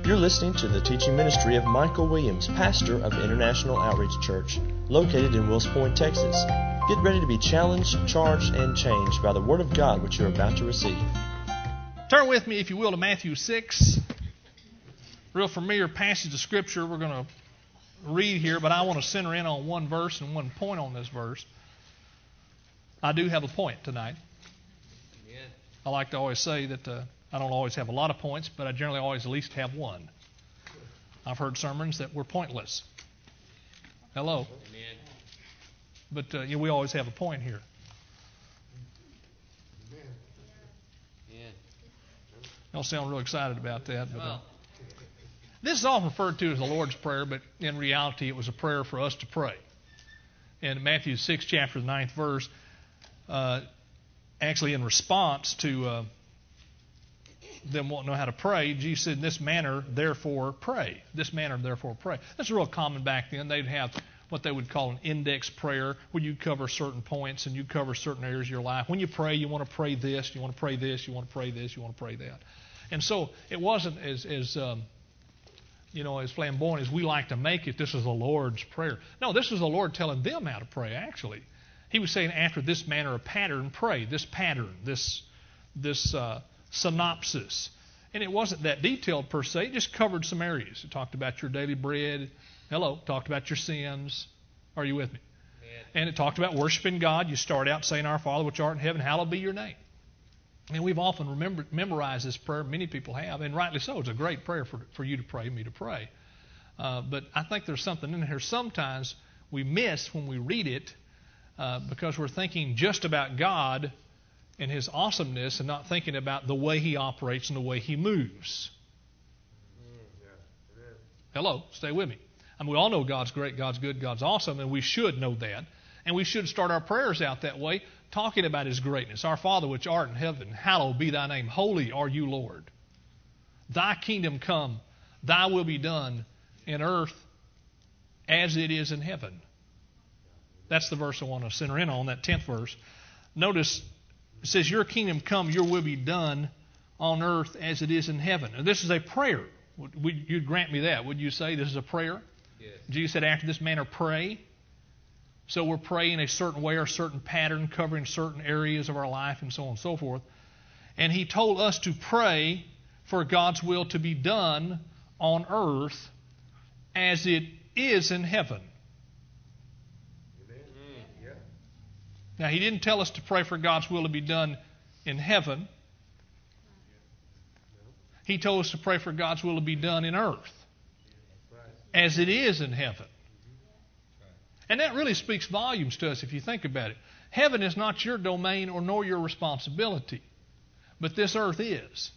You're listening to the teaching ministry of Michael Williams, pastor of International Outreach Church, located in Wills Point, Texas. Get ready to be challenged, charged, and changed by the Word of God which you're about to receive. Turn with me, if you will, to Matthew 6. Real familiar passage of Scripture we're going to read here, but I want to center in on one verse and one point on this verse. I do have a point tonight. Amen. I like to always say that I don't always have a lot of points, but I generally always at least have one. I've heard sermons that were pointless. Hello. Amen. But we always have a point here. Amen. Y'all sound real excited about that. But, this is often referred to as the Lord's Prayer, but in reality it was a prayer for us to pray. In Matthew 6, chapter 9th verse, actually in response to them wanting to know how to pray, Jesus said, in this manner, therefore, pray. This manner, therefore, pray. That's real common back then. They'd have what they would call an index prayer, where you cover certain points and you cover certain areas of your life. When you pray, you want to pray this, you want to pray this, you want to pray this, you want to pray that. And so it wasn't as flamboyant as we like to make it. This is the Lord's Prayer. No, this is the Lord telling them how to pray, actually. He was saying, after this manner of pattern, pray. This pattern, this synopsis. And it wasn't that detailed per se. It just covered some areas. It talked about your daily bread. Hello. Talked about your sins. Are you with me? Amen. And it talked about worshiping God. You start out saying, Our Father which art in heaven, hallowed be your name. And we've often memorized this prayer. Many people have, and rightly so. It's a great prayer for you to pray, me to pray. But I think there's something in here sometimes we miss when we read it because we're thinking just about God and His awesomeness and not thinking about the way He operates and the way He moves. Hello, stay with me. I mean, we all know God's great, God's good, God's awesome, and we should know that. And we should start our prayers out that way, talking about His greatness. Our Father which art in heaven, hallowed be Thy name. Holy are You, Lord. Thy kingdom come, Thy will be done in earth as it is in heaven. That's the verse I want to center in on, that 10th verse. Notice it says, Your kingdom come, Your will be done on earth as it is in heaven. And this is a prayer. You'd grant me that. Would you say this is a prayer? Yes. Jesus said, after this manner, pray. So we're praying a certain way or a certain pattern, covering certain areas of our life and so on and so forth. And He told us to pray for God's will to be done on earth as it is in heaven. Now, He didn't tell us to pray for God's will to be done in heaven. He told us to pray for God's will to be done in earth as it is in heaven. And that really speaks volumes to us if you think about it. Heaven is not your domain or nor your responsibility, but this earth is.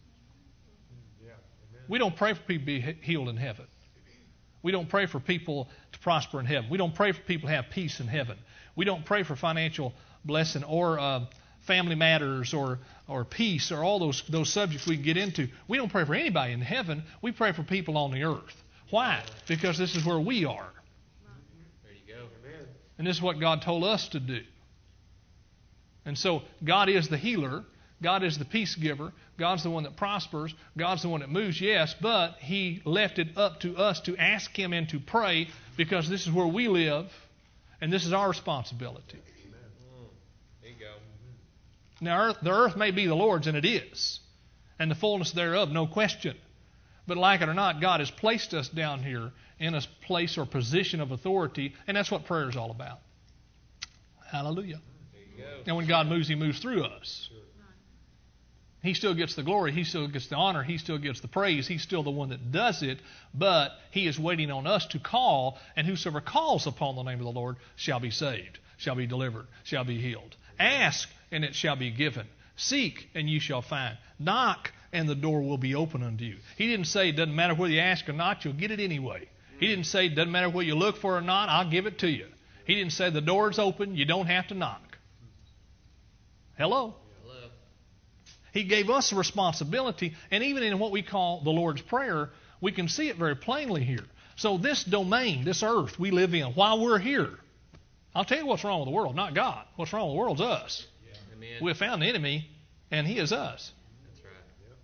We don't pray for people to be healed in heaven. We don't pray for people to prosper in heaven. We don't pray for people to have peace in heaven. We don't pray for financial blessing or family matters or peace or all those subjects we can get into. We don't pray for anybody in heaven. We pray for people on the earth. Why? Because this is where we are. There you go. Amen. And this is what God told us to do. And so God is the healer. God is the peace giver. God's the one that prospers. God's the one that moves, yes, but He left it up to us to ask Him and to pray because this is where we live and this is our responsibility. There you go. Now, the earth may be the Lord's, and it is, and the fullness thereof, no question. But like it or not, God has placed us down here in a place or position of authority, and that's what prayer is all about. Hallelujah. There you go. And when God moves, He moves through us. He still gets the glory. He still gets the honor. He still gets the praise. He's still the one that does it. But He is waiting on us to call. And whosoever calls upon the name of the Lord shall be saved, shall be delivered, shall be healed. Ask, and it shall be given. Seek, and you shall find. Knock, and the door will be open unto you. He didn't say it doesn't matter whether you ask or not, you'll get it anyway. He didn't say it doesn't matter whether you look for it or not, I'll give it to you. He didn't say the door's open, you don't have to knock. Hello? He gave us a responsibility, and even in what we call the Lord's Prayer, we can see it very plainly here. So this domain, this earth we live in, while we're here, I'll tell you what's wrong with the world, not God. What's wrong with the world's us. Yeah. Amen. We have found the enemy, and he is us. That's right. Yep.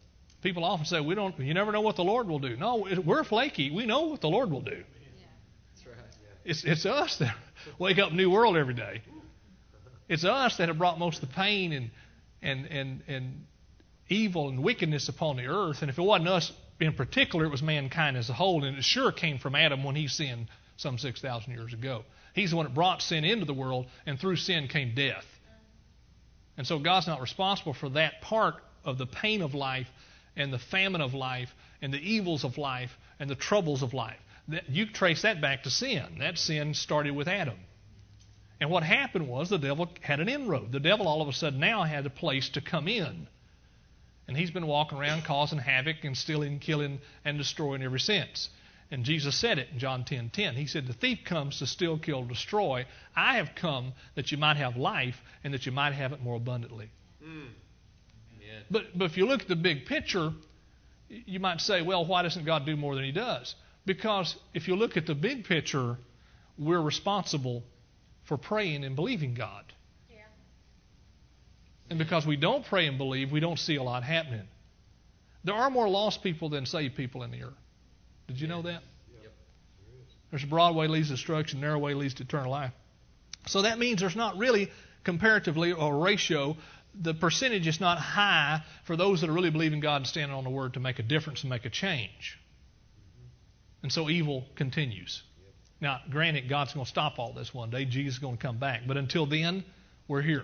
People often say, you never know what the Lord will do. No, we're flaky. We know what the Lord will do. That's right. It's us that wake up a new world every day. It's us that have brought most of the pain and evil and wickedness upon the earth. And if it wasn't us in particular, it was mankind as a whole. And it sure came from Adam when he sinned some 6,000 years ago. He's the one that brought sin into the world, and through sin came death. And so God's not responsible for that part of the pain of life and the famine of life and the evils of life and the troubles of life. You trace that back to sin. That sin started with Adam. And what happened was the devil had an inroad. The devil all of a sudden now had a place to come in. And he's been walking around causing havoc and stealing, killing, and destroying ever since. And Jesus said it in John 10:10. He said, the thief comes to steal, kill, destroy. I have come that you might have life and that you might have it more abundantly. But if you look at the big picture, you might say, well, why doesn't God do more than He does? Because if you look at the big picture, we're responsible for praying and believing God. Yeah. And because we don't pray and believe, we don't see a lot happening. There are more lost people than saved people in the earth. Did you know that? Yep. There's a broad way leads to destruction, narrow way leads to eternal life. So that means there's not really comparatively a ratio. The percentage is not high for those that are really believing God and standing on the Word to make a difference and make a change. And so evil continues. Now, granted, God's going to stop all this one day. Jesus is going to come back. But until then, we're here.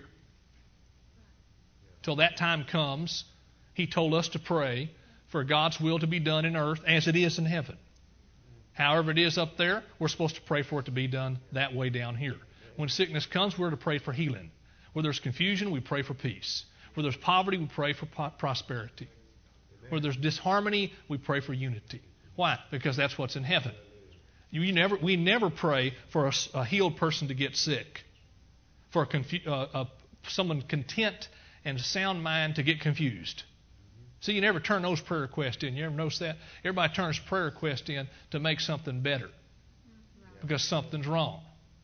Till that time comes, He told us to pray for God's will to be done in earth as it is in heaven. However it is up there, we're supposed to pray for it to be done that way down here. When sickness comes, we're to pray for healing. Where there's confusion, we pray for peace. Where there's poverty, we pray for prosperity. Where there's disharmony, we pray for unity. Why? Because that's what's in heaven. We never pray for a healed person to get sick. For someone content and sound mind to get confused. See, you never turn those prayer requests in. You ever notice that? Everybody turns prayer requests in to make something better. Because something's wrong.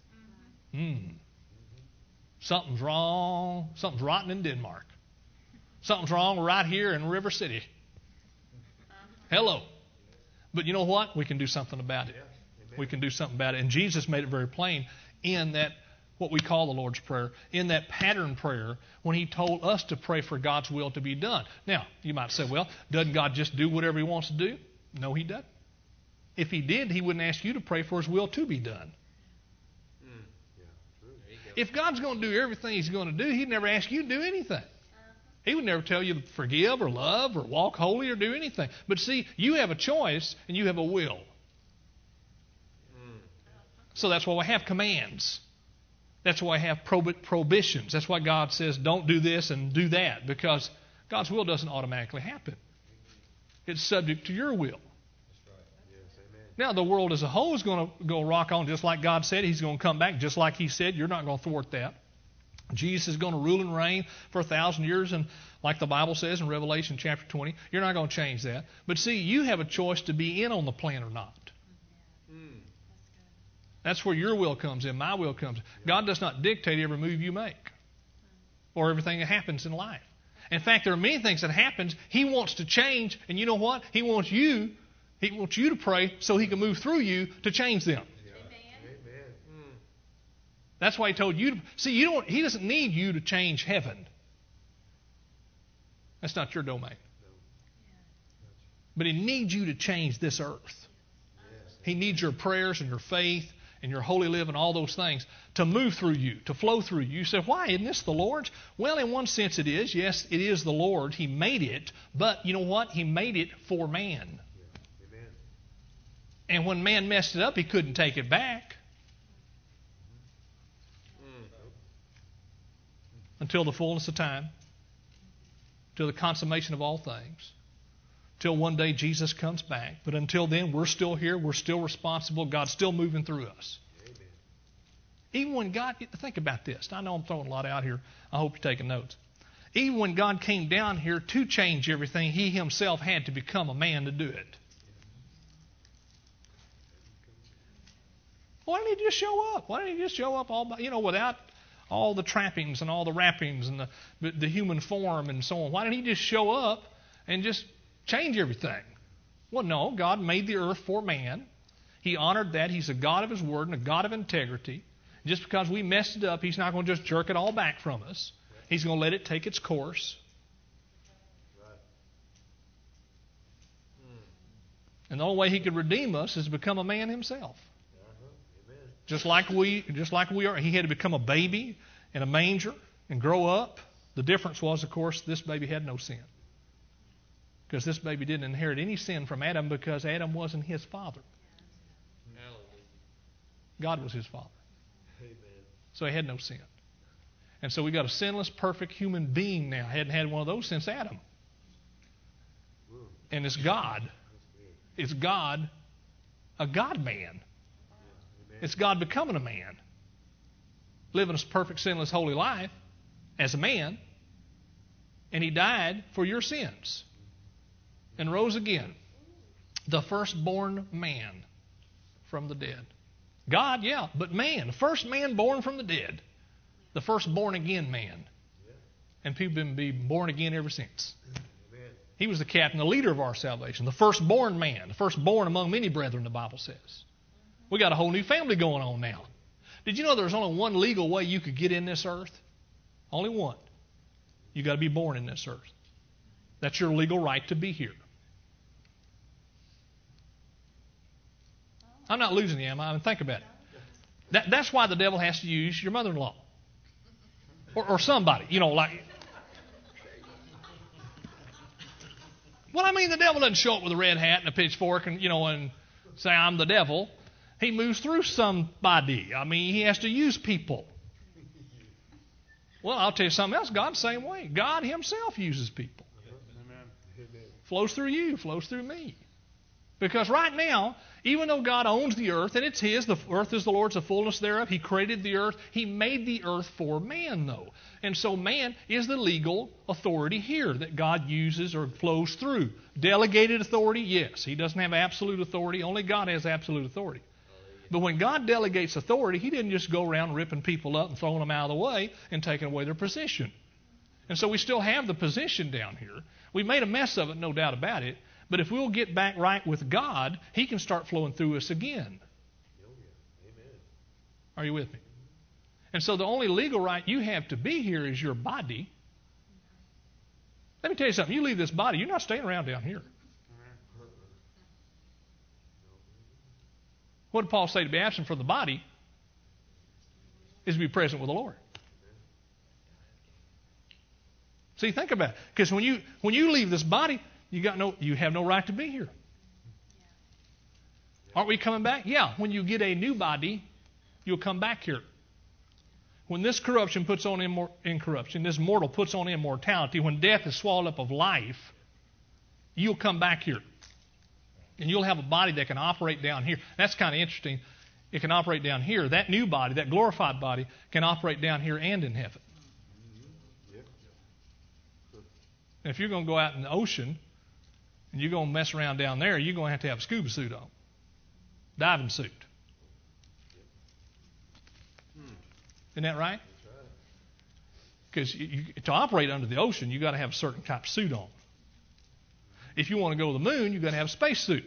Something's wrong. Something's rotten in Denmark. Something's wrong right here in River City. Hello. But you know what? We can do something about it. We can do something about it. And Jesus made it very plain in that, what we call the Lord's Prayer, in that pattern prayer, when He told us to pray for God's will to be done. Now, you might say, well, doesn't God just do whatever He wants to do? No, He doesn't. If He did, He wouldn't ask you to pray for His will to be done. If God's going to do everything He's going to do, He'd never ask you to do anything. He would never tell you to forgive or love or walk holy or do anything. But see, you have a choice and you have a will. So that's why we have commands. That's why I have prohibitions. That's why God says don't do this and do that, because God's will doesn't automatically happen. It's subject to your will. Now, the world as a whole is going to go rock on just like God said. He's going to come back just like He said. You're not going to thwart that. Jesus is going to rule and reign for 1,000 years, and like the Bible says in Revelation chapter 20, you're not going to change that. But see, you have a choice to be in on the plan or not. That's where your will comes in, my will comes in. God does not dictate every move you make or everything that happens in life. In fact, there are many things that happen He wants to change, and you know what? He wants you to pray so He can move through you to change them. Amen. That's why He told you to see. He doesn't need you to change heaven. That's not your domain. But He needs you to change this earth. He needs your prayers and your faith and your holy living, all those things, to move through you, to flow through you. You say, why? Isn't this the Lord's? Well, in one sense it is. Yes, it is the Lord. He made it. But you know what? He made it for man. Amen. And when man messed it up, He couldn't take it back. Until the fullness of time. Till the consummation of all things. Till one day Jesus comes back. But until then, we're still here. We're still responsible. God's still moving through us. Amen. Even when God, think about this. I know I'm throwing a lot out here. I hope you're taking notes. Even when God came down here to change everything, He Himself had to become a man to do it. Why didn't He just show up? Why didn't He just show up without all the trappings and all the wrappings and the human form and so on? Why didn't He just show up and just change everything. Well, no, God made the earth for man. He honored that. He's a God of His Word and a God of integrity. Just because we messed it up, He's not going to just jerk it all back from us. He's going to let it take its course. And the only way He could redeem us is to become a man Himself. Just like we are. He had to become a baby in a manger and grow up. The difference was, of course, this baby had no sin. Because this baby didn't inherit any sin from Adam because Adam wasn't his father. God was his father. So he had no sin. And so we got a sinless, perfect human being now. Hadn't had one of those since Adam. And it's God. It's God, a God-man. It's God becoming a man. Living a perfect, sinless, holy life as a man. And He died for your sins. And rose again. The firstborn man from the dead. God, yeah, but man. The first man born from the dead. The first born again man. And people have been born again ever since. He was the captain, the leader of our salvation. The firstborn man. The firstborn among many brethren, the Bible says. We got a whole new family going on now. Did you know there's only one legal way you could get in this earth? Only one. You got to be born in this earth. That's your legal right to be here. I'm not losing you, am I? I mean, think about it. That's why the devil has to use your mother-in-law. Or somebody, like... Well, I mean, the devil doesn't show up with a red hat and a pitchfork and say, I'm the devil. He moves through somebody. I mean, he has to use people. Well, I'll tell you something else. God's the same way. God Himself uses people. Flows through you, flows through me. Because right now, even though God owns the earth, and it's His, the earth is the Lord's, the fullness thereof. He created the earth. He made the earth for man, though. And so man is the legal authority here that God uses or flows through. Delegated authority, yes. He doesn't have absolute authority. Only God has absolute authority. But when God delegates authority, He didn't just go around ripping people up and throwing them out of the way and taking away their position. And so we still have the position down here. We made a mess of it, no doubt about it. But if we'll get back right with God, He can start flowing through us again. Are you with me? And so the only legal right you have to be here is your body. Let me tell you something. You leave this body, you're not staying around down here. What did Paul say? To be absent from the body is to be present with the Lord. See, think about it. Because when you leave this body, you have no right to be here. Aren't we coming back? Yeah. When you get a new body, you'll come back here. When this corruption puts on incorruption, this mortal puts on immortality, when death is swallowed up of life, you'll come back here. And you'll have a body that can operate down here. That's kind of interesting. It can operate down here. That new body, that glorified body, can operate down here and in heaven. And if you're going to go out in the ocean and you're going to mess around down there, you're going to have a scuba suit on. Diving suit. Isn't that right? Because to operate under the ocean, you've got to have a certain type of suit on. If you want to go to the moon, you've got to have a space suit.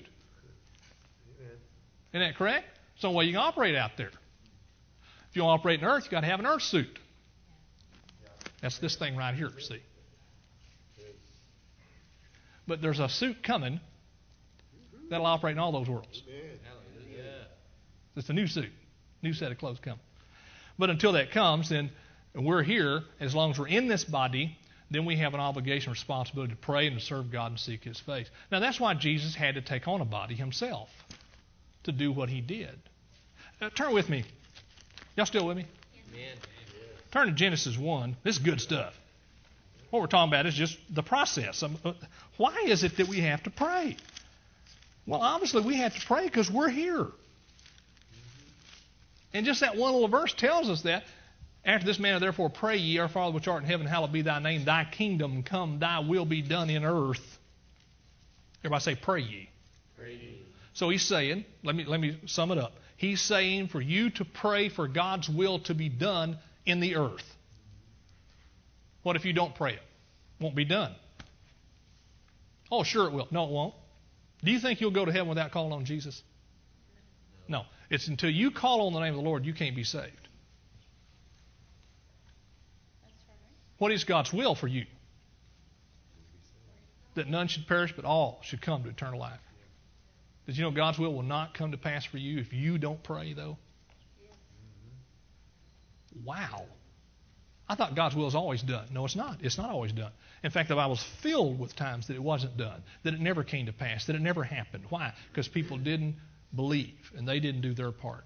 Isn't that correct? It's the only way you can operate out there. If you want to operate in Earth, you've got to have an Earth suit. That's this thing right here, see. But there's a suit coming that'll operate in all those worlds. It's a new suit, new set of clothes coming. But until that comes, then we're here. As long as we're in this body, then we have an obligation, responsibility to pray and to serve God and seek His face. Now that's why Jesus had to take on a body Himself to do what He did. Turn with me. Y'all still with me? Amen. Turn to Genesis 1. This is good stuff. What we're talking about is just the process. Why is it that we have to pray? Well, obviously we have to pray because we're here. And just that one little verse tells us that. After this manner, therefore, pray ye, Our Father which art in heaven, hallowed be Thy name. Thy kingdom come, Thy will be done in earth. Everybody say, pray ye. Pray ye. So He's saying, let me sum it up. He's saying for you to pray for God's will to be done in the earth. What if you don't pray it? It won't be done. Oh, sure it will. No, it won't. Do you think you'll go to heaven without calling on Jesus? No. It's until you call on the name of the Lord, you can't be saved. What is God's will for you? That none should perish, but all should come to eternal life. Did you know God's will not come to pass for you if you don't pray, though? Wow. I thought God's will is always done. No, it's not. It's not always done. In fact, the Bible's filled with times that it wasn't done, that it never came to pass, that it never happened. Why? Because people didn't believe, and they didn't do their part.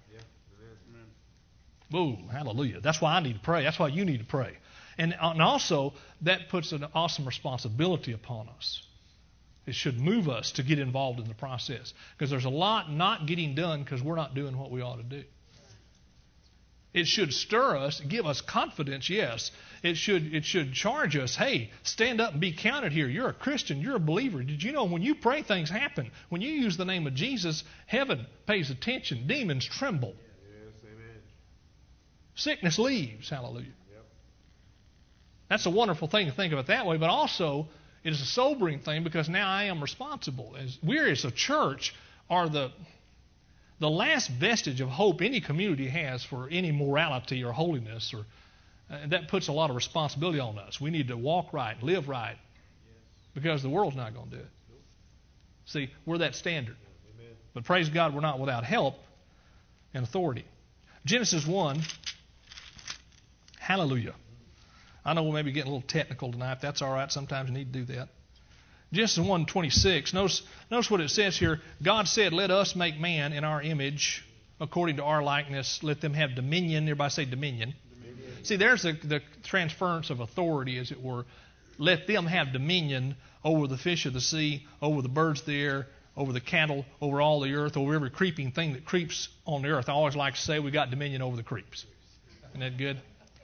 Boom, hallelujah. That's why I need to pray. That's why you need to pray. And also, that puts an awesome responsibility upon us. It should move us to get involved in the process. Because there's a lot not getting done because we're not doing what we ought to do. It should stir us, give us confidence, yes. It should charge us, hey, stand up and be counted here. You're a Christian. You're a believer. Did you know when you pray, things happen? When you use the name of Jesus, heaven pays attention. Demons tremble. Yes, amen. Sickness leaves. Hallelujah. That's a wonderful thing to think of it that way, but also it is a sobering thing because now I am responsible. We as a church are the last vestige of hope any community has for any morality or holiness, or that puts a lot of responsibility on us. We need to walk right, live right, because the world's not going to do it. See, we're that standard. But praise God, we're not without help and authority. Genesis 1, hallelujah. I know we'll maybe get a little technical tonight. That's all right. Sometimes you need to do that. Genesis 1:26. Notice what it says here. God said, let us make man in our image, according to our likeness. Let them have dominion. Everybody say dominion. Dominion. See, there's the transference of authority, as it were. Let them have dominion over the fish of the sea, over the birds of the air, over the cattle, over all the earth, over every creeping thing that creeps on the earth. I always like to say we got dominion over the creeps. Isn't that good?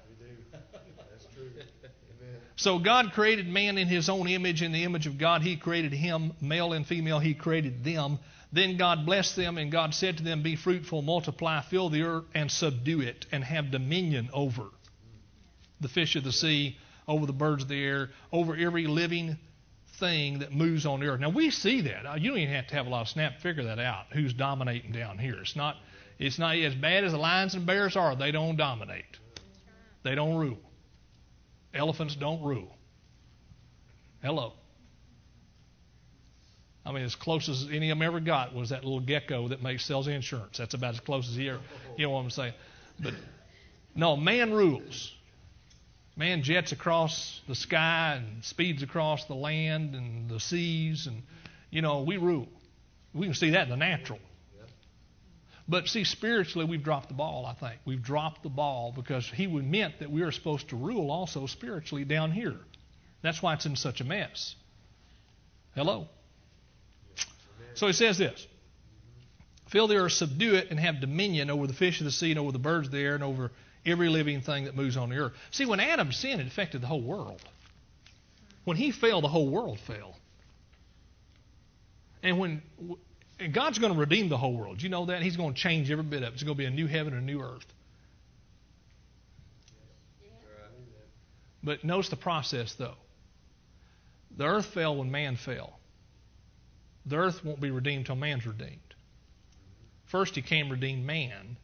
So God created man in His own image. In the image of God, He created him. Male and female, He created them. Then God blessed them, and God said to them, be fruitful, multiply, fill the earth, and subdue it, and have dominion over the fish of the sea, over the birds of the air, over every living thing that moves on the earth. Now, we see that. You don't even have to have a lot of snap to figure that out, who's dominating down here. It's not as bad as the lions and bears are. They don't dominate. They don't rule. Elephants don't rule. Hello. I mean, as close as any of them ever got was that little gecko that sells insurance. That's about as close as he ever, you know what I'm saying. But no, man rules. Man jets across the sky and speeds across the land and the seas, and, we rule. We can see that in the natural. But see, spiritually, we've dropped the ball, I think. We've dropped the ball because He meant that we are supposed to rule also spiritually down here. That's why it's in such a mess. Hello? So He says this. Fill the earth, subdue it, and have dominion over the fish of the sea and over the birds of the air and over every living thing that moves on the earth. See, when Adam sinned, it affected the whole world. When he fell, the whole world fell. And God's going to redeem the whole world. You know that? He's going to change every bit of it. It's going to be a new heaven and a new earth. But notice the process, though. The earth fell when man fell. The earth won't be redeemed until man's redeemed. First, He came to redeem man.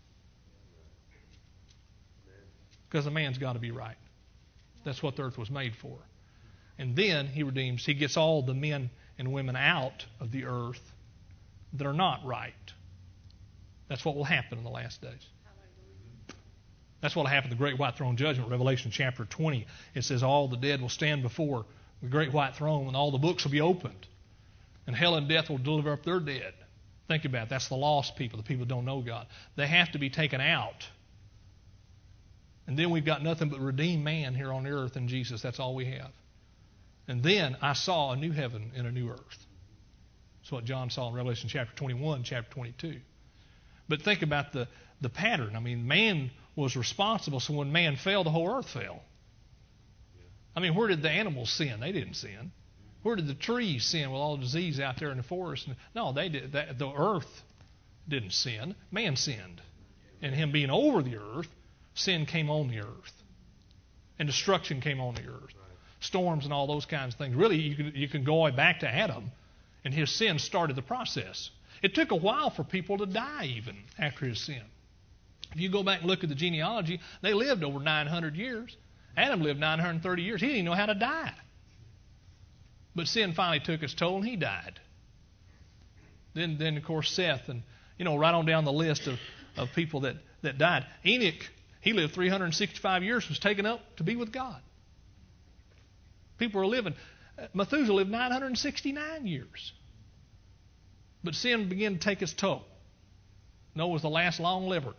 Because the man's got to be right. That's what the earth was made for. And then He gets all the men and women out of the earth that are not right. That's what will happen in the last days. That's what will happen at the great white throne judgment, Revelation chapter 20. It says all the dead will stand before the great white throne and all the books will be opened. And hell and death will deliver up their dead. Think about it. That's the lost people, the people who don't know God. They have to be taken out. And then we've got nothing but redeemed man here on the earth in Jesus. That's all we have. And then I saw a new heaven and a new earth. That's what John saw in Revelation chapter 21, chapter 22. But think about the pattern. I mean, man was responsible, so when man fell, the whole earth fell. I mean, where did the animals sin? They didn't sin. Where did the trees sin with all the disease out there in the forest? No, they did. The earth didn't sin. Man sinned. And Him being over the earth, sin came on the earth. And destruction came on the earth. storms and all those kinds of things. Really, you can go way back to Adam, and his sin started the process. It took a while for people to die even after his sin. If you go back and look at the genealogy, they lived over 900 years. Adam lived 930 years. He didn't even know how to die. But sin finally took its toll, and he died. Then of course, Seth, and right on down the list of people that died. Enoch, he lived 365 years, was taken up to be with God. People are living. Methuselah lived 969 years. But sin began to take its toll. Noah was the last long liver.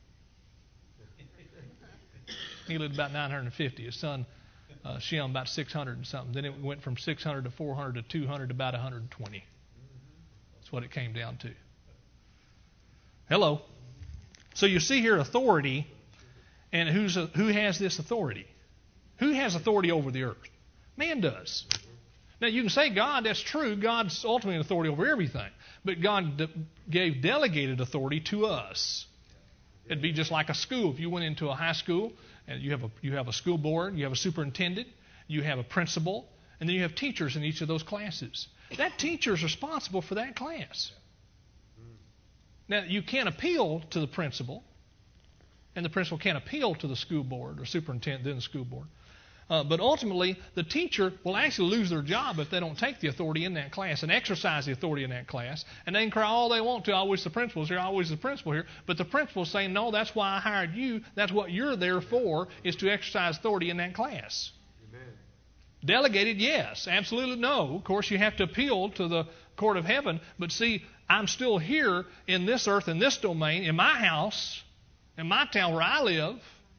He lived about 950. His son Shem about 600 and something. Then it went from 600 to 400 to 200 to about 120. That's what it came down to. Hello. So you see here authority, and who has this authority? Who has authority over the earth? Man does. Now you can say God, that's true. God's ultimately authority over everything. But God gave delegated authority to us. It'd be just like a school. If you went into a high school and you have a school board, you have a superintendent, you have a principal, and then you have teachers in each of those classes. That teacher is responsible for that class. Now, you can't appeal to the principal, and the principal can't appeal to the school board or superintendent, then the school board. But ultimately, the teacher will actually lose their job if they don't take the authority in that class and exercise the authority in that class. And they can cry all they want to, I wish the principal's here, I wish the principal here. But the principal's saying, no, that's why I hired you. That's what you're there for, is to exercise authority in that class. Amen. Delegated, yes. Absolutely no. Of course, you have to appeal to the court of heaven. But see, I'm still here in this earth, in this domain, in my house, in my town where I live.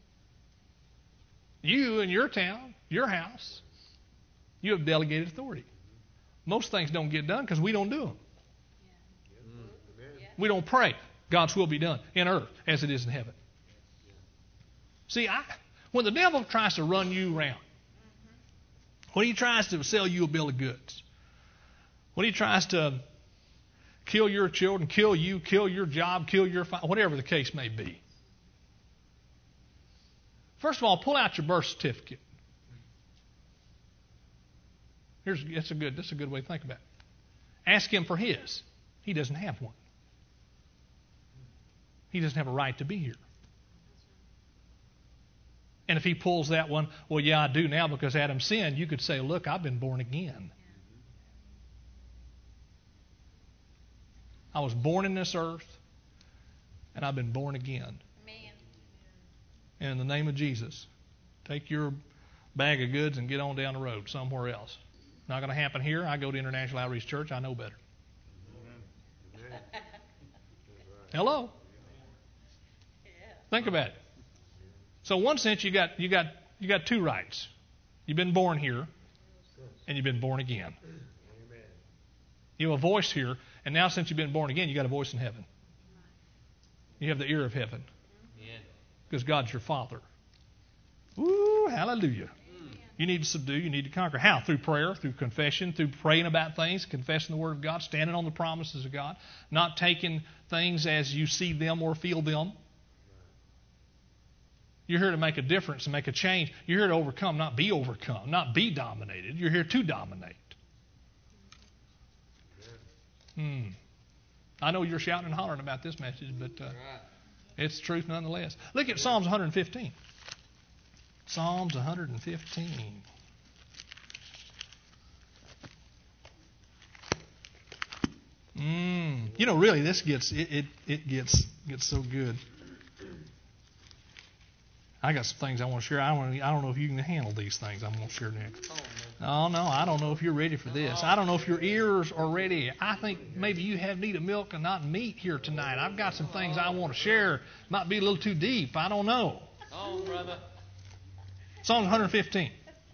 You in your town, your house, you have delegated authority. Most things don't get done because we don't do them. We don't pray, God's will be done in earth as it is in heaven. See, when the devil tries to run you around, when he tries to sell you a bill of goods, when he tries to kill your children, kill you, kill your job, kill your whatever the case may be, first of all, pull out your birth certificate. That's a good way to think about it. Ask him for his. He doesn't have one. He doesn't have a right to be here. And if he pulls that one, well, yeah, I do now because Adam sinned, you could say, look, I've been born again. I was born in this earth, and I've been born again. And in the name of Jesus, take your bag of goods and get on down the road somewhere else. Not going to happen here. I go to International Outreach Church. I know better. Amen. Hello. Think about it. So, in one sense, you got two rights. You've been born here, and you've been born again. You have a voice here, and now since you've been born again, you got a voice in heaven. You have the ear of heaven. Because God's your Father. Ooh, hallelujah. You need to subdue, you need to conquer. How? Through prayer, through confession, through praying about things, confessing the Word of God, standing on the promises of God, not taking things as you see them or feel them. You're here to make a difference and make a change. You're here to overcome, not be overcome, not be dominated. You're here to dominate. I know you're shouting and hollering about this message, but it's truth nonetheless. Look at Psalms 115. Psalms 115. Really, this gets so good. I got some things I want to share. I don't know if you can handle these things I'm going to share next. Oh, no, I don't know if you're ready for this. I don't know if your ears are ready. I think maybe you have need of milk and not meat here tonight. I've got some things I want to share. Might be a little too deep. I don't know. Oh, brother. Psalm 115.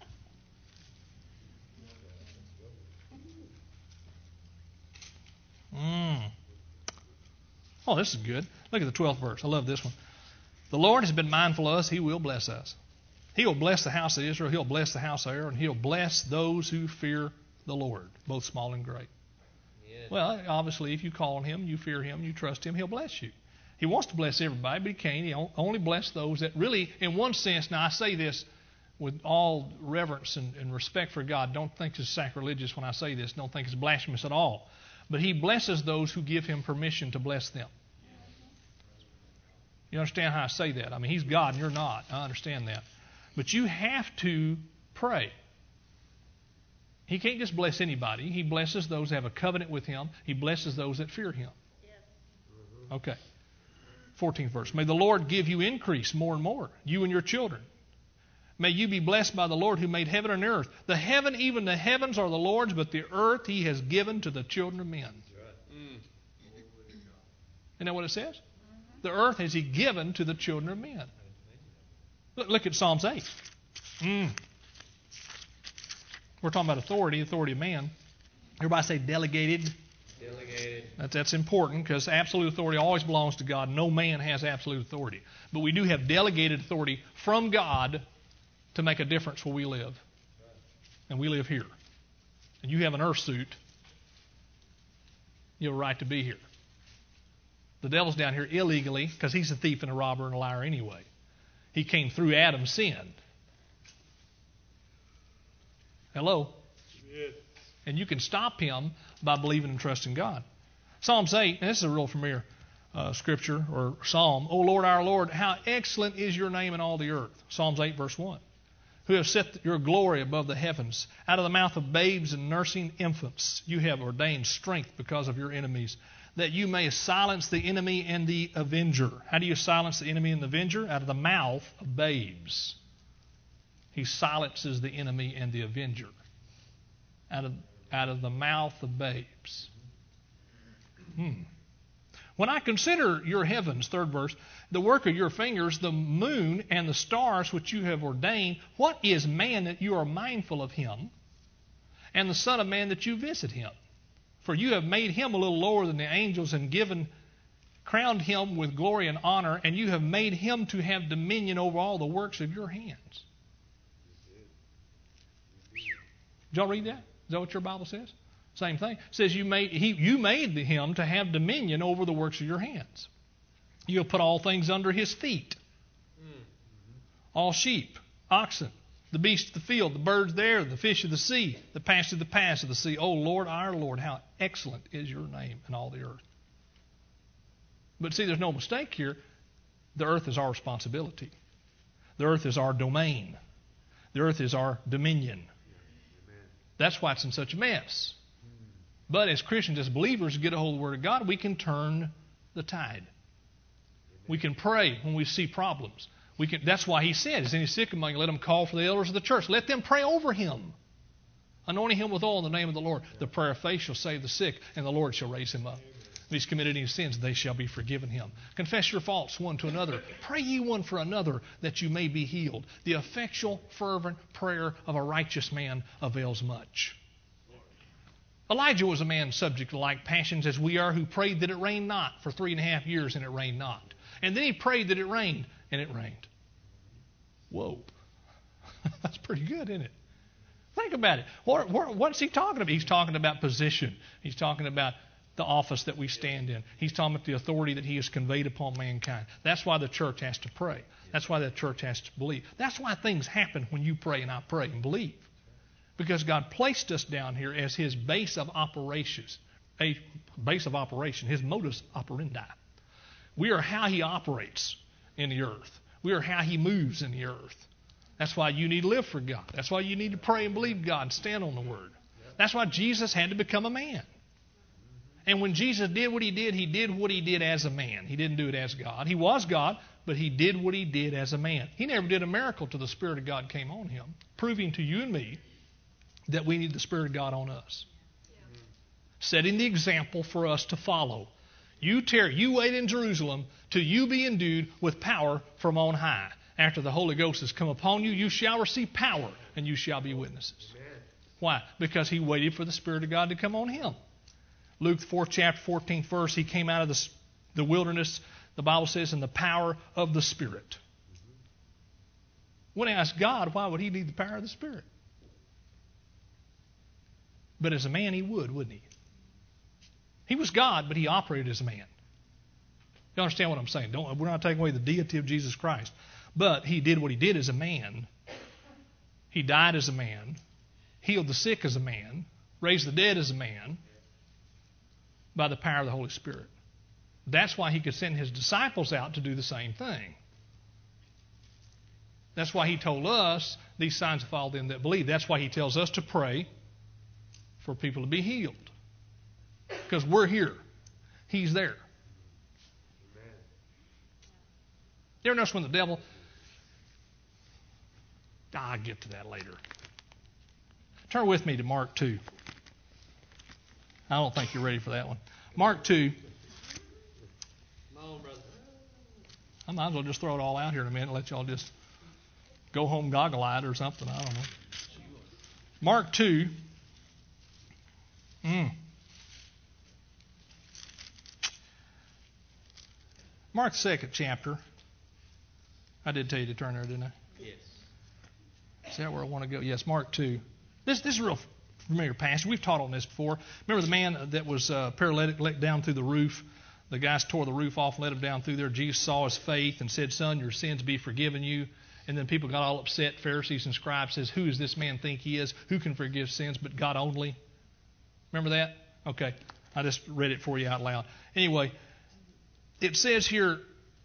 Oh, this is good. Look at the 12th verse. I love this one. The Lord has been mindful of us. He will bless us. He will bless the house of Israel. He'll bless the house of Aaron. He'll bless those who fear the Lord, both small and great. Yes. Well, obviously, if you call on Him, you fear Him, you trust Him, He'll bless you. He wants to bless everybody, but He can't. He only bless those that really, in one sense, now I say this, with all reverence and respect for God, don't think it's sacrilegious when I say this. Don't think it's blasphemous at all. But He blesses those who give Him permission to bless them. You understand how I say that? I mean, He's God and you're not. I understand that. But you have to pray. He can't just bless anybody. He blesses those that have a covenant with Him. He blesses those that fear Him. Okay. 14th verse. May the Lord give you increase more and more, you and your children. May you be blessed by the Lord who made heaven and earth. The heaven, even the heavens are the Lord's, but the earth He has given to the children of men. Isn't that what it says? The earth has He given to the children of men. Look at Psalms 8. We're talking about authority of man. Everybody say delegated. Delegated. That's important because absolute authority always belongs to God. No man has absolute authority. But we do have delegated authority from God to make a difference where we live. And we live here. And you have an earth suit. You have a right to be here. The devil's down here illegally because he's a thief and a robber and a liar anyway. He came through Adam's sin. Hello? Yes. And you can stop him by believing and trusting God. Psalms 8, and this is a real familiar scripture or psalm. O Lord, our Lord, how excellent is your name in all the earth. Psalms 8, verse 1. Who have set your glory above the heavens. Out of the mouth of babes and nursing infants, you have ordained strength because of your enemies, that you may silence the enemy and the avenger. How do you silence the enemy and the avenger? Out of the mouth of babes. He silences the enemy and the avenger. Out of the mouth of babes. When I consider your heavens, third verse, the work of your fingers, the moon and the stars which you have ordained, what is man that you are mindful of him, and the Son of Man that you visit him? For you have made him a little lower than the angels and crowned him with glory and honor, and you have made him to have dominion over all the works of your hands. Did y'all read that? Is that what your Bible says? Same thing. It says you made him to have dominion over the works of your hands. You have put all things under his feet. All sheep, oxen, the beasts of the field, the birds there, the fish of the sea, the pass of the sea. O Lord, our Lord, how excellent is your name in all the earth. But see, there's no mistake here. The earth is our responsibility. The earth is our domain. The earth is our dominion. That's why it's in such a mess. But as Christians, as believers, get a hold of the Word of God, we can turn the tide. We can pray when we see problems. That's why He said, is any sick among you, let him call for the elders of the church. Let them pray over him, anointing him with oil in the name of the Lord. The prayer of faith shall save the sick, and the Lord shall raise him up. If he's committed any sins, they shall be forgiven him. Confess your faults one to another. Pray ye one for another, that you may be healed. The effectual, fervent prayer of a righteous man avails much. Elijah was a man subject to like passions as we are, who prayed that it rained not for 3.5 years, and it rained not. And then he prayed that it rained, and it rained. Whoa. That's pretty good, isn't it? Think about it. What's he talking about? He's talking about position. He's talking about the office that we stand in. He's talking about the authority that He has conveyed upon mankind. That's why the church has to pray. That's why the church has to believe. That's why things happen when you pray and I pray and believe. Because God placed us down here as His base of operations. A base of operation, His modus operandi. We are how He operates in the earth. We are how He moves in the earth. That's why you need to live for God. That's why you need to pray and believe God and stand on the Word. That's why Jesus had to become a man. And when Jesus did what He did what He did as a man. He didn't do it as God. He was God, but He did what He did as a man. He never did a miracle till the Spirit of God came on Him, proving to you and me that we need the Spirit of God on us. Setting the example for us to follow. You wait in Jerusalem till you be endued with power from on high. After the Holy Ghost has come upon you, you shall receive power, and you shall be witnesses. Amen. Why? Because he waited for the Spirit of God to come on him. Luke 4th chapter 14th verse, he came out of the wilderness, the Bible says, in the power of the Spirit. When I asked God, why would he need the power of the Spirit? But as a man, he would, wouldn't he? He was God, but he operated as a man. You understand what I'm saying? We're not taking away the deity of Jesus Christ. But he did what he did as a man He died as a man, healed the sick as a man, raised the dead as a man by the power of the Holy Spirit. That's why He could send His disciples out to do the same thing. That's why He told us these signs will follow them that believe. That's why He tells us to pray for people to be healed. Because we're here. He's there. You ever notice when the devil... I'll get to that later. Turn with me to Mark 2. I don't think you're ready for that one. Mark 2. Come on, brother. I might as well just throw it all out here in a minute and let y'all just go home goggle-eyed or something. I don't know. Mark 2. Mark's 2nd chapter. I did tell you to turn there, didn't I? Yes. Is that where I want to go? Yes, Mark 2. This is a real familiar passage. We've taught on this before. Remember the man that was paralytic, let down through the roof? The guys tore the roof off and let him down through there. Jesus saw his faith and said, "Son, your sins be forgiven you." And then people got all upset. Pharisees and scribes says, "Who does this man think he is? Who can forgive sins but God only?" Remember that? Okay. I just read it for you out loud. Anyway, it says here,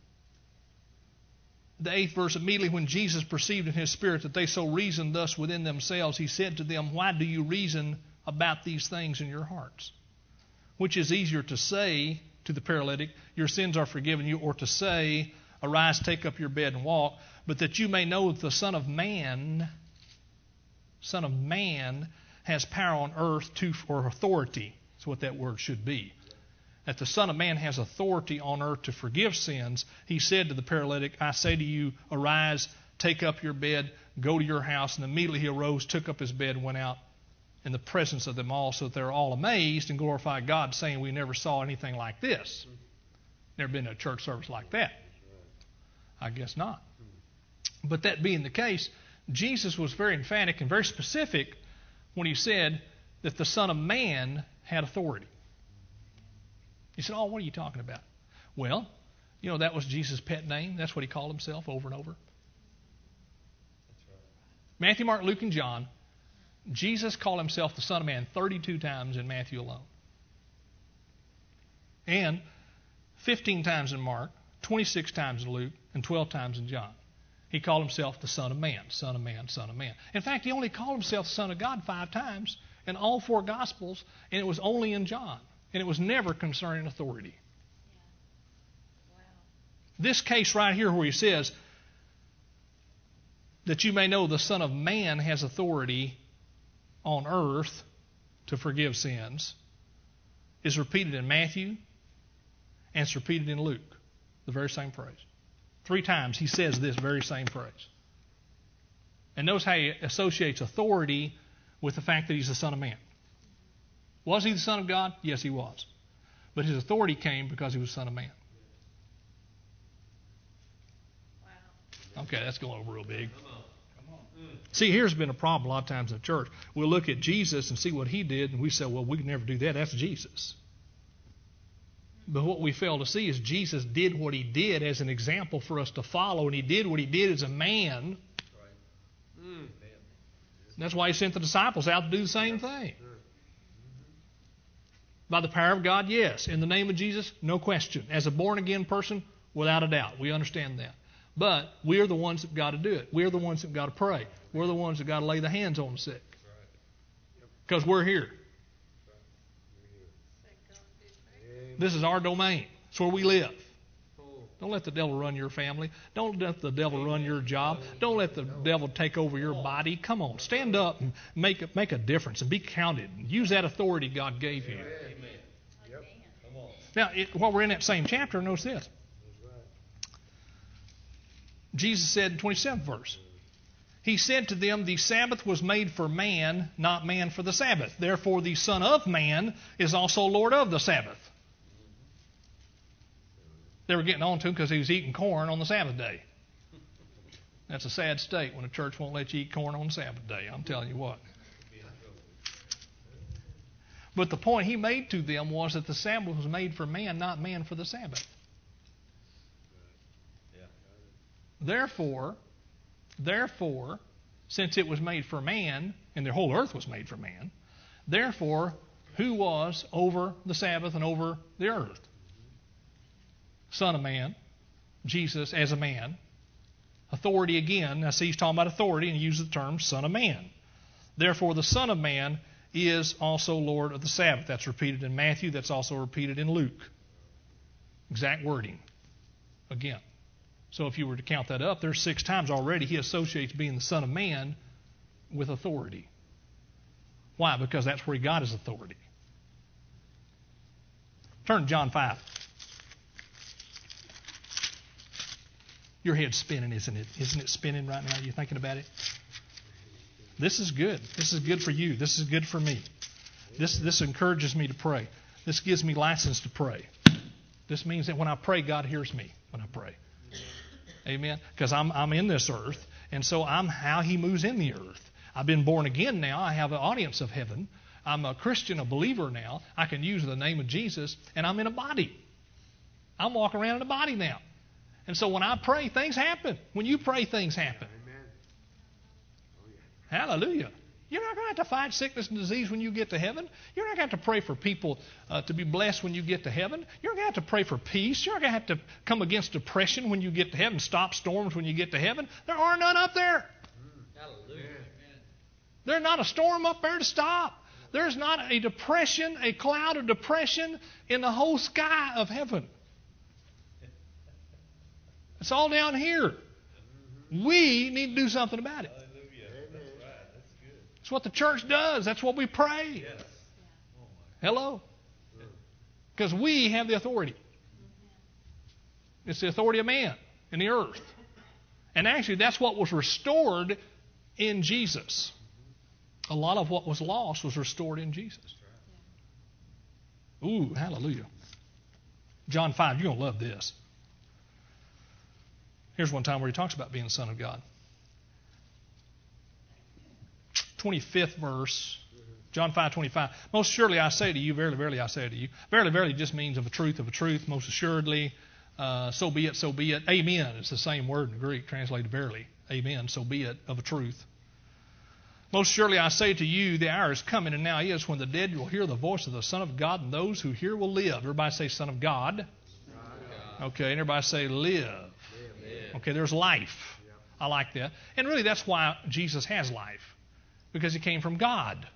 the 8th verse, immediately when Jesus perceived in His spirit that they so reasoned thus within themselves, He said to them, "Why do you reason about these things in your hearts? Which is easier to say to the paralytic, 'Your sins are forgiven you,' or to say, 'Arise, take up your bed and walk'? But that you may know that the Son of Man has power on earth or authority." That's what that word should be. That the Son of Man has authority on earth to forgive sins. He said to the paralytic, "I say to you, arise, take up your bed, go to your house." And immediately he arose, took up his bed, and went out in the presence of them all, so that they were all amazed and glorified God, saying, "We never saw anything like this." Never been to a church service like that. I guess not. But that being the case, Jesus was very emphatic and very specific when He said that the Son of Man had authority. You said, "Oh, what are you talking about?" Well, you know, that was Jesus' pet name. That's what He called Himself over and over. That's right. Matthew, Mark, Luke, and John, Jesus called Himself the Son of Man 32 times in Matthew alone. And 15 times in Mark, 26 times in Luke, and 12 times in John. He called Himself the Son of Man, Son of Man, Son of Man. In fact, He only called Himself the Son of God 5 times in all 4 Gospels, and it was only in John. And it was never concerning authority. Yeah. Wow. This case right here where He says that you may know the Son of Man has authority on earth to forgive sins is repeated in Matthew and it's repeated in Luke. The very same phrase. 3 times He says this very same phrase. And notice how He associates authority with the fact that He's the Son of Man. Was He the Son of God? Yes, He was. But His authority came because He was the Son of Man. Wow. Okay, that's going over real big. Come on. See, here's been a problem a lot of times in the church. We'll look at Jesus and see what He did, and we say, well, we can never do that. That's Jesus. But what we fail to see is Jesus did what He did as an example for us to follow, and He did what He did as a man. Right. That's why He sent the disciples out to do the same thing. By the power of God, yes. In the name of Jesus, no question. As a born-again person, without a doubt. We understand that. But we are the ones that got to do it. We are the ones that got to pray. We're the ones that got to lay the hands on the sick. Because we're here. This is our domain. It's where we live. Don't let the devil run your family. Don't let the devil run your job. Don't let the devil take over your body. Come on, stand up and make a difference and be counted. Use that authority God gave you. Now, while we're in that same chapter, notice this. Jesus said in 27th verse, He said to them, "The Sabbath was made for man, not man for the Sabbath. Therefore the Son of Man is also Lord of the Sabbath." They were getting on to him because he was eating corn on the Sabbath day. That's a sad state when a church won't let you eat corn on the Sabbath day. I'm telling you what. But the point he made to them was that the Sabbath was made for man, not man for the Sabbath. Therefore, since it was made for man, and the whole earth was made for man, therefore, who was over the Sabbath and over the earth? Son of Man, Jesus as a man. Authority again. Now see, he's talking about authority and he uses the term Son of Man. Therefore, the Son of Man is also Lord of the Sabbath. That's repeated in Matthew. That's also repeated in Luke. Exact wording. Again. So if you were to count that up, there's 6 times already he associates being the Son of Man with authority. Why? Because that's where he got his authority. Turn to John 5. Your head's spinning, isn't it? Isn't it spinning right now? You thinking about it? This is good. This is good for you. This is good for me. This encourages me to pray. This gives me license to pray. This means that when I pray, God hears me when I pray. Amen? Because I'm in this earth, and so I'm how he moves in the earth. I've been born again now. I have an audience of heaven. I'm a Christian, a believer now. I can use the name of Jesus, and I'm in a body. I'm walking around in a body now. And so when I pray, things happen. When you pray, things happen. Hallelujah. You're not going to have to fight sickness and disease when you get to heaven. You're not going to have to pray for people to be blessed when you get to heaven. You're going to have to pray for peace. You're not going to have to come against depression when you get to heaven, stop storms when you get to heaven. There are none up there. Hallelujah. There's not a storm up there to stop. There's not a depression, a cloud of depression in the whole sky of heaven. It's all down here. We need to do something about it. That's what the church does. That's what we pray. Hello? Because we have the authority. It's the authority of man in the earth. And actually, that's what was restored in Jesus. A lot of what was lost was restored in Jesus. Ooh, hallelujah. John 5, you're going to love this. Here's one time where he talks about being the Son of God. 25th verse, John 5:25. Most surely I say to you, verily, verily I say to you. Verily, verily just means of a truth, most assuredly. So be it, so be it. Amen. It's the same word in Greek, translated verily. Amen. So be it, of a truth. Most surely I say to you, the hour is coming, and now is, when the dead will hear the voice of the Son of God, and those who hear will live. Everybody say Son of God. Okay, and everybody say live. Okay, there's life. I like that. And really that's why Jesus has life. Because he came from God.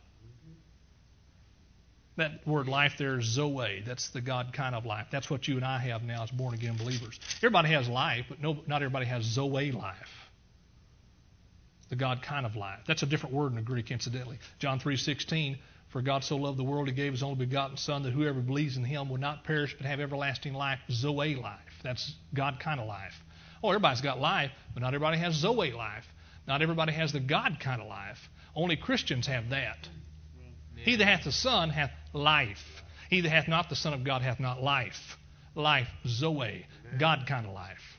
That word life there is Zoe. That's the God kind of life. That's what you and I have now as born-again believers. Everybody has life, but not everybody has Zoe life. The God kind of life. That's a different word in the Greek, incidentally. John 3:16, for God so loved the world, he gave his only begotten Son, that whoever believes in him will not perish but have everlasting life. Zoe life. That's God kind of life. Oh, everybody's got life, but not everybody has Zoe life. Not everybody has the God kind of life. Only Christians have that. He that hath the Son hath life. He that hath not the Son of God hath not life. Life, Zoe, God kind of life.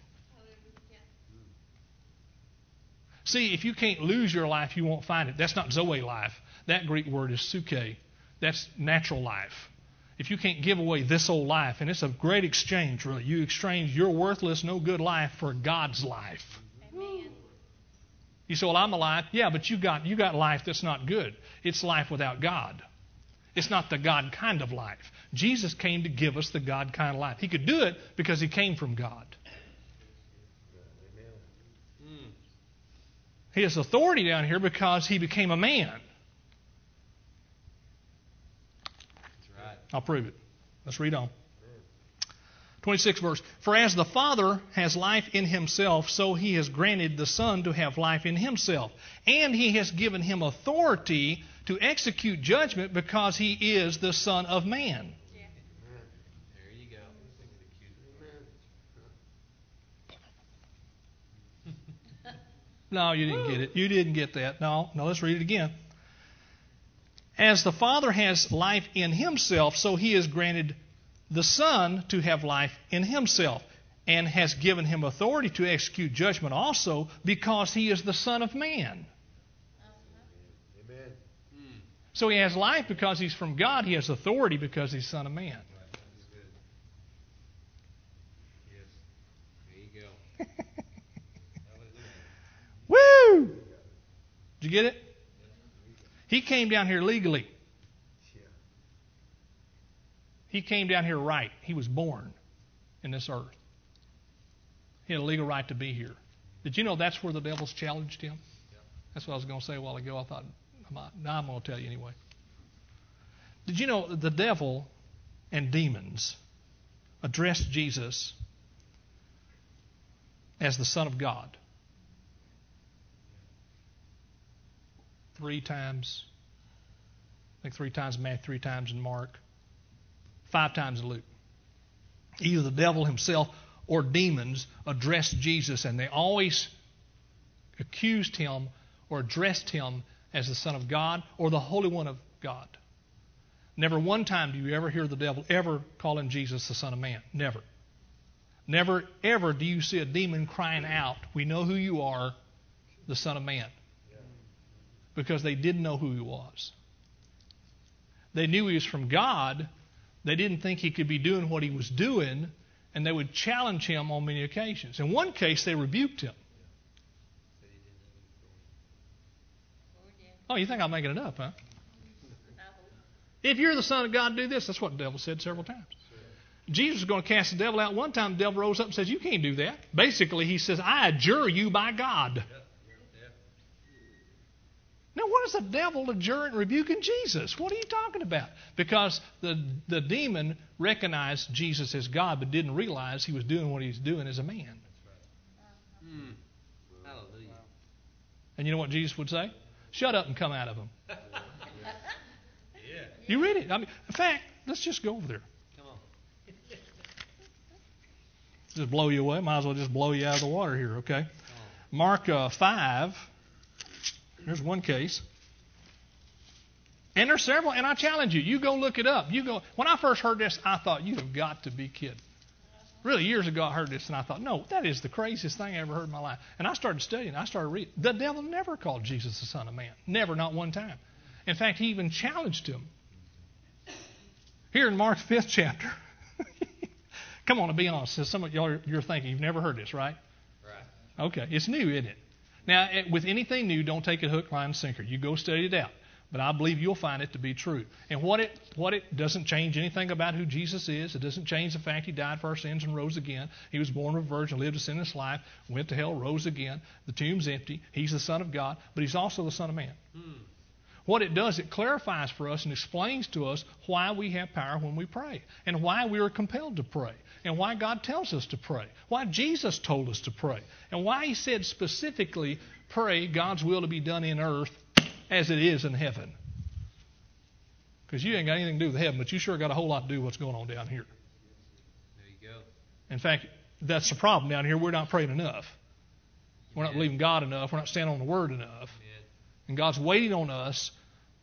See, if you can't lose your life, you won't find it. That's not Zoe life. That Greek word is suke. That's natural life. If you can't give away this old life, and it's a great exchange, really. You exchange your worthless, no good life for God's life. Amen. You say, well, I'm alive. Yeah, but you got life that's not good. It's life without God. It's not the God kind of life. Jesus came to give us the God kind of life. He could do it because he came from God. He has authority down here because he became a man. That's right. I'll prove it. Let's read on. 26th verse. For as the Father has life in himself, so he has granted the Son to have life in himself. And he has given him authority to execute judgment because he is the Son of Man. There you go. No, you didn't get it. You didn't get that. No, let's read it again. As the Father has life in himself, so he has granted the Son to have life in himself, and has given him authority to execute judgment also, because he is the Son of Man. Amen. So he has life because he's from God. He has authority because he's Son of Man. That's good. Yes. There you go. Woo! you get it? He came down here legally. He came down here right. He was born in this earth. He had a legal right to be here. Did you know that's where the devil's challenged him? That's what I was going to say a while ago. I thought, now I'm going to tell you anyway. Did you know the devil and demons addressed Jesus as the Son of God? 3 times. I think 3 times in Matthew, 3 times in Mark, 5 times in Luke. Either the devil himself or demons addressed Jesus, and they always accused him or addressed him as the Son of God or the Holy One of God. Never one time do you ever hear the devil ever calling Jesus the Son of Man. Never. Never, ever do you see a demon crying out, "We know who you are, the Son of Man." Because they didn't know who he was. They knew he was from God. They didn't think he could be doing what he was doing, and they would challenge him on many occasions. In one case, they rebuked him. Oh, you think I'm making it up, huh? If you're the Son of God, do this. That's what the devil said several times. Jesus was going to cast the devil out. One time the devil rose up and says, "You can't do that." Basically, he says, "I adjure you by God." Now, what is the devil adjuring and rebuking Jesus? What are you talking about? Because the demon recognized Jesus as God, but didn't realize he was doing what he was doing as a man. Hallelujah. And you know what Jesus would say? "Shut up and come out of him." Yeah. You read it. I mean, in fact, let's just go over there. Come on. Just blow you away. Might as well just blow you out of the water here, okay? Mark 5. Here's one case. And there's several, and I challenge you. You go look it up. You go. When I first heard this, I thought, you have got to be kidding. Really, years ago, I heard this, and I thought, no, that is the craziest thing I ever heard in my life. And I started studying. I started reading. The devil never called Jesus the Son of Man. Never, not one time. In fact, he even challenged him. Here in Mark's 5th chapter. Come on, to be honest. Some of y'all, you're thinking, you've never heard this, right? Right. Okay, it's new, isn't it? Now, with anything new, don't take it hook, line, and sinker. You go study it out. But I believe you'll find it to be true. And what it doesn't change anything about who Jesus is. It doesn't change the fact he died for our sins and rose again. He was born of a virgin, lived a sinless life, went to hell, rose again. The tomb's empty. He's the Son of God, but he's also the Son of Man. What it does, it clarifies for us and explains to us why we have power when we pray, and why we are compelled to pray, and why God tells us to pray, why Jesus told us to pray, and why he said specifically, pray God's will to be done in earth as it is in heaven. Because you ain't got anything to do with heaven, but you sure got a whole lot to do with what's going on down here. There you go. In fact, that's the problem down here. We're not praying enough. We're not believing God enough. We're not standing on the Word enough. And God's waiting on us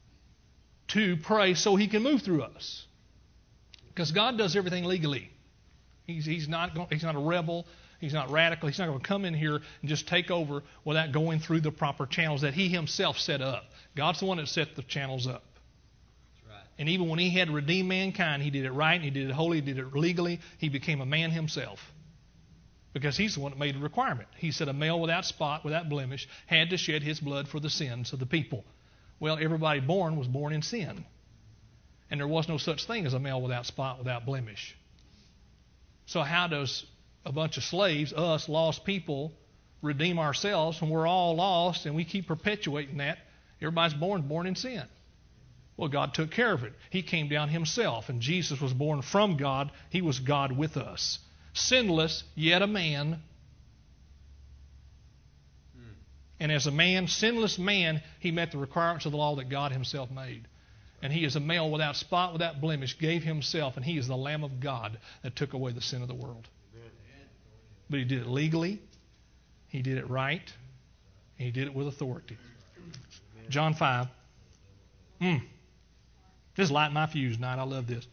to pray so he can move through us. Because God does everything legally. He's not a rebel. He's not radical. He's not going to come in here and just take over without going through the proper channels that he himself set up. God's the one that set the channels up. That's right. And even when he had to redeem mankind, he did it right, and he did it holy, he did it legally. He became a man himself. Because he's the one that made the requirement. He said a male without spot, without blemish, had to shed his blood for the sins of the people. Well, everybody born was born in sin. And there was no such thing as a male without spot, without blemish. So how does a bunch of slaves, us lost people, redeem ourselves when we're all lost and we keep perpetuating that? Everybody's born in sin. Well, God took care of it. He came down himself, and Jesus was born from God. He was God with us. Sinless, yet a man. And as a man, sinless man, he met the requirements of the law that God himself made. And he is a male without spot, without blemish, gave himself, and he is the Lamb of God that took away the sin of the world. But he did it legally, he did it right, and he did it with authority. John 5. This is lighting my fuse tonight. I love this.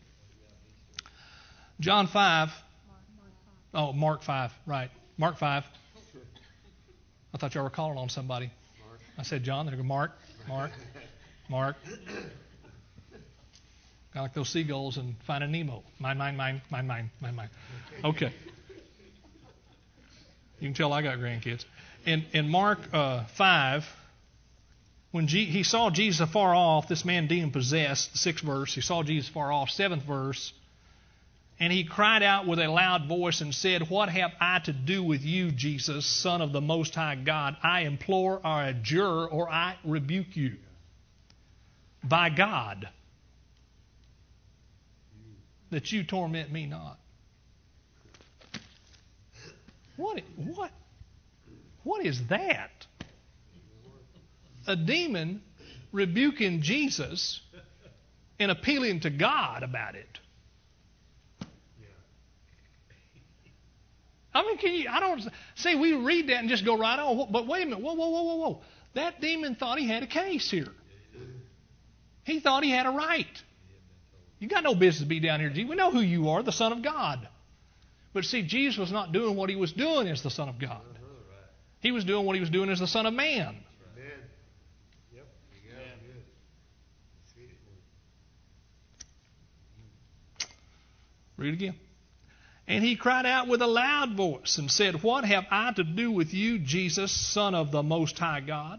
John 5. Oh, Mark 5, right. Mark 5. I thought y'all were calling on somebody. I said John. There go Mark. Kind of like those seagulls in Finding Nemo. Mine. Okay. You can tell I got grandkids. In Mark 5, when he saw Jesus afar off, this man demon-possessed, 6th verse, he saw Jesus afar off, 7th verse, and he cried out with a loud voice and said, "What have I to do with you, Jesus, Son of the Most High God? I implore or adjure or I rebuke you by God that you torment me not." What is that? A demon rebuking Jesus and appealing to God about it. I mean, I don't say we read that and just go right on, but wait a minute, whoa. That demon thought he had a case here. He thought he had a right. You got no business to be down here, Jesus. We know who you are, the Son of God. But see, Jesus was not doing what he was doing as the Son of God. He was doing what he was doing as the Son of Man. Read it again. And he cried out with a loud voice and said, "What have I to do with you, Jesus, Son of the Most High God?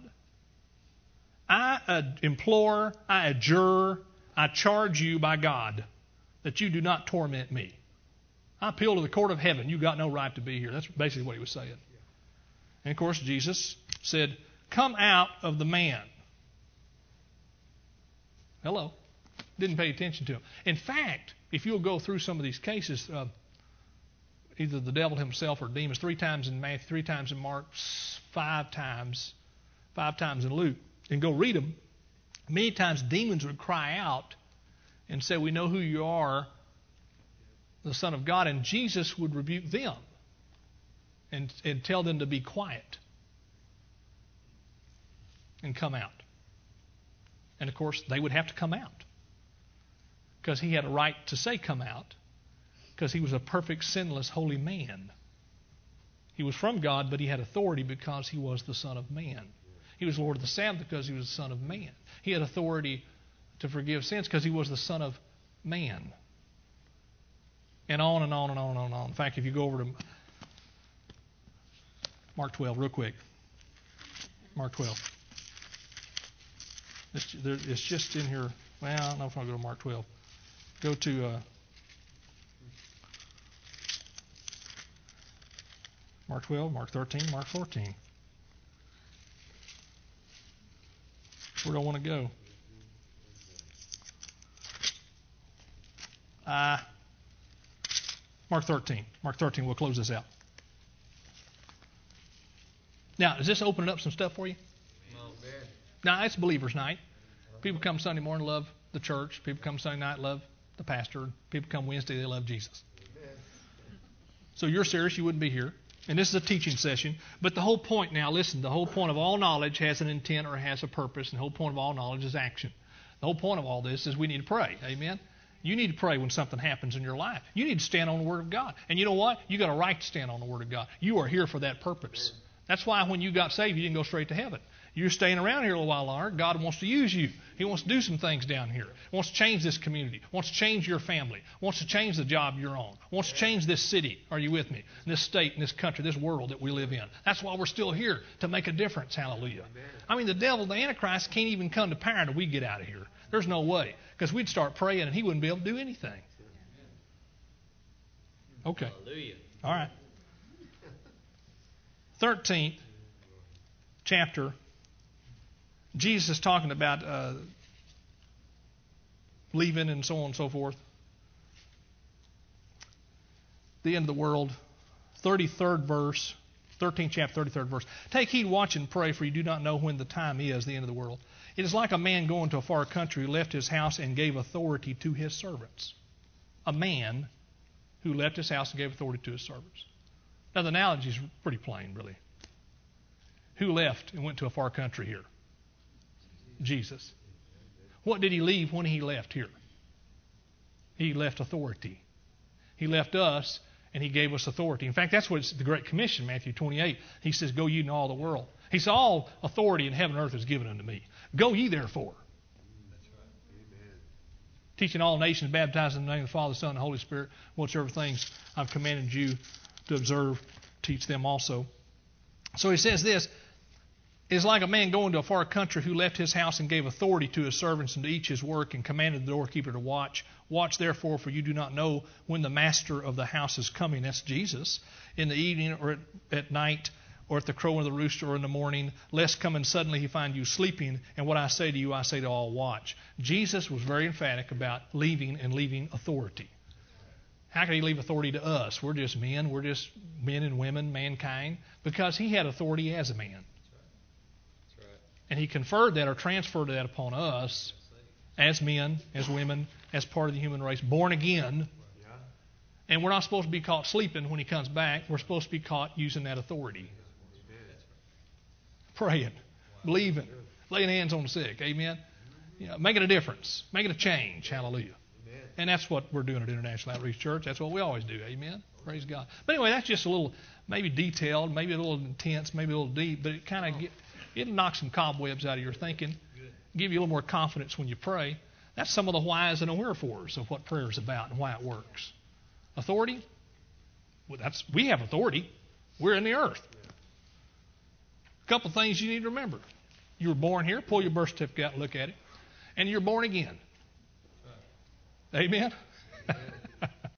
I implore, I adjure, I charge you by God that you do not torment me. I appeal to the court of heaven. You got no right to be here." That's basically what he was saying. And of course, Jesus said, "Come out of the man." Hello. Didn't pay attention to him. In fact, if you'll go through some of these cases, either the devil himself or demons, 3 times in Matthew, 3 times in Mark, 5 times in Luke, and go read them, many times demons would cry out and say, "We know who you are, the Son of God," and Jesus would rebuke them and tell them to be quiet and come out. And of course, they would have to come out because he had a right to say come out because he was a perfect, sinless, holy man. He was from God, but he had authority because he was the Son of Man. He was Lord of the Sabbath because he was the Son of Man. He had authority to forgive sins because he was the Son of Man. And on and on and on and on. In fact, if you go over to Mark 12 real quick. Mark 12. It's just in here. Well, I don't know if I'll go to Mark 12. Go to Mark 12, Mark 13, Mark 14. Where do I want to go? Mark 13. Mark 13, we'll close this out. Now, is this opening up some stuff for you? Now, it's believers' night. People come Sunday morning, love the church. People come Sunday night, love the pastor. People come Wednesday, they love Jesus. So you're serious, you wouldn't be here. And this is a teaching session. But the whole point now, listen, the whole point of all knowledge has an intent or has a purpose. And the whole point of all knowledge is action. The whole point of all this is we need to pray. Amen? You need to pray when something happens in your life. You need to stand on the Word of God. And you know what? You got a right to stand on the Word of God. You are here for that purpose. That's why when you got saved, you didn't go straight to heaven. You're staying around here a little while longer. God wants to use you. He wants to do some things down here. He wants to change this community. He wants to change your family. He wants to change the job you're on. He wants to change this city. Are you with me? This state, and this country, this world that we live in. That's why we're still here, to make a difference. Hallelujah. I mean, the devil, the Antichrist, can't even come to power until we get out of here. There's no way. Because we'd start praying and he wouldn't be able to do anything. Okay. Hallelujah. All right. 13th chapter. Jesus is talking about leaving and so on and so forth. The end of the world. 33rd verse. 13th chapter, 33rd verse. Take heed, watch, and pray, for you do not know when the time is, the end of the world. It is like a man going to a far country who left his house and gave authority to his servants. A man who left his house and gave authority to his servants. Now, the analogy is pretty plain, really. Who left and went to a far country here? Jesus. What did he leave when he left here? He left authority. He left us and he gave us authority. In fact, that's what it's the Great Commission, Matthew 28. He says, "Go ye into all the world." He said, "All authority in heaven and earth is given unto me. Go ye therefore." That's right. Amen. Teaching all nations, baptizing in the name of the Father, Son, and the Holy Spirit, whatsoever things I've commanded you to observe, teach them also. So he says this, is like a man going to a far country who left his house and gave authority to his servants and to each his work and commanded the doorkeeper to watch. Watch therefore, for you do not know when the master of the house is coming. That's Jesus. In the evening or at night or at the crowing of the rooster or in the morning, lest coming suddenly he find you sleeping. And what I say to you, I say to all, watch. Jesus was very emphatic about leaving authority. How can he leave authority to us? We're just men. We're just men and women, mankind. Because he had authority as a man. And he conferred that or transferred that upon us as men, as women, as part of the human race, born again. And we're not supposed to be caught sleeping when he comes back. We're supposed to be caught using that authority. Praying, believing, laying hands on the sick. Amen. Making a difference, making a change. Hallelujah. And that's what we're doing at International Outreach Church. That's what we always do. Amen. Praise God. But anyway, that's just a little, maybe detailed, maybe a little intense, maybe a little deep, but it kind of it'll knock some cobwebs out of your thinking, give you a little more confidence when you pray. That's some of the whys and the wherefores of what prayer is about and why it works. Authority? Well, we have authority. We're in the earth. A couple things you need to remember. You were born here. Pull your birth certificate out and look at it. And you're born again. Amen?